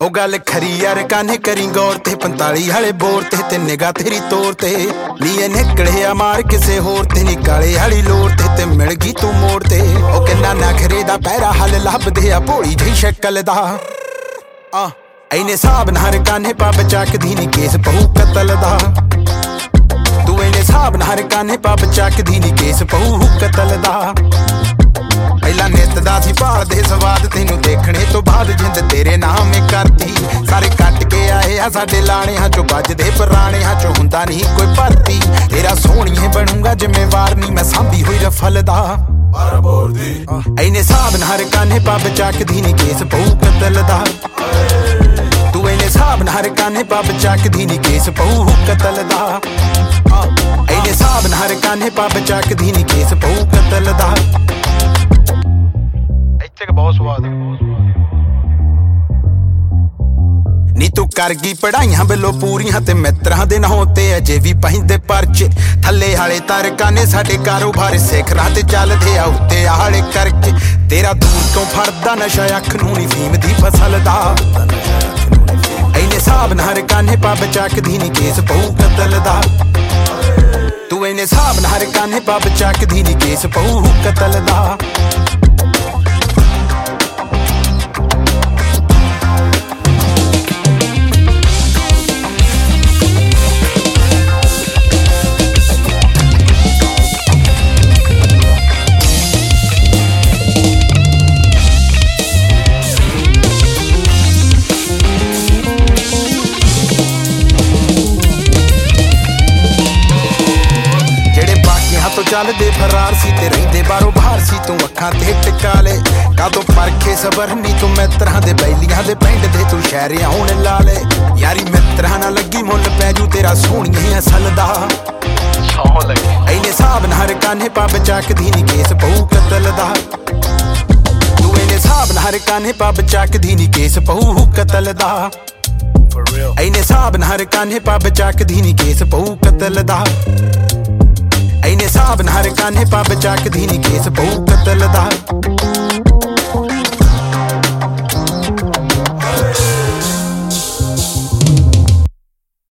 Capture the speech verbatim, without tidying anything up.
ਉਹ ਗੱਲ ਖਰੀ ਯਾਰ ਕਾਨੇ ਕਰੀ ਗੌਰ ਤੇ ਪੰਤਾਲੀ ਵਾਲੇ ਬੋਰ ਤੇ ਤੇ ਨਿਗਾਹ ਤੇਰੀ ਤੋਰ ਤੇ ਲੀਏ ਨਿਕਲਿਆ ਮਾਰ ਕਿਸੇ ਹੋਰ ਤੇ ਨਿਕਾਲੇ ਵਾਲੀ ਲੋੜ ਤੇ ਤੇ ਮਿਲ ਗਈ ਤੂੰ ਮੋੜ ਤੇ ਉਹ ਕਿੰਨਾ ਨਖਰੇ ਦਾ ਪਹਿਰਾ ਹੱਲ ਲੱਭਦੇ ਆ ਭੋਲੀ ਜਿਹੀ ਸ਼ਕਲ ਦਾ ਆ ਐਨੇ ਸਾਬ ਨਾਲ ਕਾਨੇ ਪੱਬ ਚੱਕਦੀ ਨੀ ਕੇਸ ਪਹੂ ਕਤਲ ਦਾ ਤੂੰ ਐਨੇ ਸਾਬ ਨਾਲ ਕਾਨੇ ਪੱਬ ਚੱਕਦੀ ਨੀ ਕੇਸ ਪਹੂ ਕਤਲ ਦਾ ਪਹਿਲਾਂ ਨਿੱਤ ਦਾ ਸੀ ਭਾਲਦੇ ਸਵਾਦ ਤੈਨੂੰ ਦੇਖਣੇ ਤੋਂ ਬਾਅਦ ਜਿੰਦ ਤੇਰੇ ਨਾਮ ਏ ਕਰਤੀ ਸਾਰੇ ਕੱਟ ਕੇ ਆਏ ਆ ਸਾਡੇ ਲਾਣਿਆਂ ਚੋਂ ਵੱਜਦੇ ਪੁਰਾਣਿਆਂ ਚੋਂ ਹੁੰਦਾ ਨਹੀਂ ਕੋਈ ਭਰਤੀ ਤੇਰਾ ਸੋਹਣੀਏ ਬਣੂੰਗਾ ਜ਼ਿੰਮੇਵਾਰ ਨਹੀਂ ਮੈਂ ਸਾਂਭੀ ਹੋਈ ਰਫਲ ਦਾ ਐਨੇ ਸਾਬ ਨਾਲ ਕਾਨੇ ਪੱਬ ਚੱਕਦੀ ਨੀ ਕੇਸ ਪਹੂ ਕਤਲ ਦਾ ਤੂੰ ਐਨੇ ਸਾਬ ਨਾਲ ਕਾਨੇ ਪੱਬ ਚੱਕਦੀ ਨੀ ਕੇਸ ਪਹੂ ਕਤਲ ਦਾ ਐਨੇ ਸਾਬ ਨਾਲ ਕਾਨੇ ਪੱਬ ਚੱਕਦੀ ਨੀ ਕੇਸ ਪਹੂ ਕਤਲ ਦਾ ਇੱਥੇ ਬਹੁਤ ਸਵਾਦ ਨੀ ਤੂੰ ਕਰ ਗਈ ਪੜਾਈਆਂ ਬਿੱਲੋ ਪੂਰੀਆਂ ਤੇ ਮਿੱਤਰਾਂ ਦੇ ਨਾਂ ਤੇ ਅਜੇ ਵੀ ਪੈਂਦੇ ਪਰਚੇ ਥੱਲੇ ਵਾਲੇ ਤਰਕਾਨੇ ਸਾਡੇ ਕਾਰੋਬਾਰ ਸਿਖਰਾਂ ਤੇ ਚੱਲਦੇ ਆ ਉੱਤੇ ਆਲੇ ਕਰਕੇ ਤੇਰਾ ਦੂਰ ਤੋਂ ਫੜਦਾ ਨਸ਼ਾ ਅੱਖ ਨੂੰ ਨੀ ਫੀਮ ਦੀ ਫਸਲ ਦਾ ਐਨੇ ਸਾਬ ਨਾਲ ਕਾਨੇ ਪੱਬ ਚੱਕਦੀ ਨੀ ਕੇਸ ਪਹੂ ਕਤਲ ਦਾ ਤੂੰ ਐਨੇ ਸਾਬ ਨਾਲ ਕਾਨੇ ਪੱਬ ਚੱਕਦੀ ਨੀ ਕੇਸ ਪਹੂ ਕਤਲ ਦਾ ਤੋਂ ਚੱਲਦੇ ਫਰਾਰ ਸੀ ਤੇ ਰਹਿੰਦੇ ਬਾਹਰੋਂ ਬਾਹਰ ਸੀ ਤੂੰ ਅੱਖਾਂ ਤੇ ਟਿਕਾ ਲੈ ਕਾਦੋਂ ਪਰਖੇ ਸਬਰ ਨੀ ਤੂੰ ਮਿੱਤਰਾਂ ਦੇ ਬੈਲੀਆਂ ਦੇ ਪਿੰਡ ਦੇ ਤੂੰ ਸ਼ਹਿਰ ਆਉਣ ਲਾ ਲੈ ਯਾਰੀ ਮਿੱਤਰਾਂ ਨਾਲ ਲੱਗੀ ਮੁੱਲ ਪੈ ਜੂ ਤੇਰਾ ਸੋਹਣੀਆਂ ਅਸਲ ਦਾ ਐਨੇ ਸਾਬ ਨਾਲ ਕਾਨੇ ਪੱਬ ਚੱਕਦੀ ਨੀ ਕੇਸ ਪਹੂ ਕਤਲ ਦਾ ਤੂੰ ਐਨੇ ਸਾਬ ਨਾਲ ਕਾਨੇ ਪੱਬ ਚੱਕਦੀ ਨੀ ਕੇਸ ਪਹੂ ਕਤਲ ਦਾ ਐਨੇ ਸਾਬ ਨਾਲ ਕਾਨੇ ਪੱਬ ਚੱਕਦੀ ਨੀ ਕੇਸ ਪਹੂ ਕਤਲ ਦਾ ਐਨੇ ਸਾਬ ਨਾਲ ਕਾਨੇ ਪੱਬ ਚੱਕਦੀ ਨੀ ਕੇਸ ਪਹੂ ਕਤਲ ਦਾ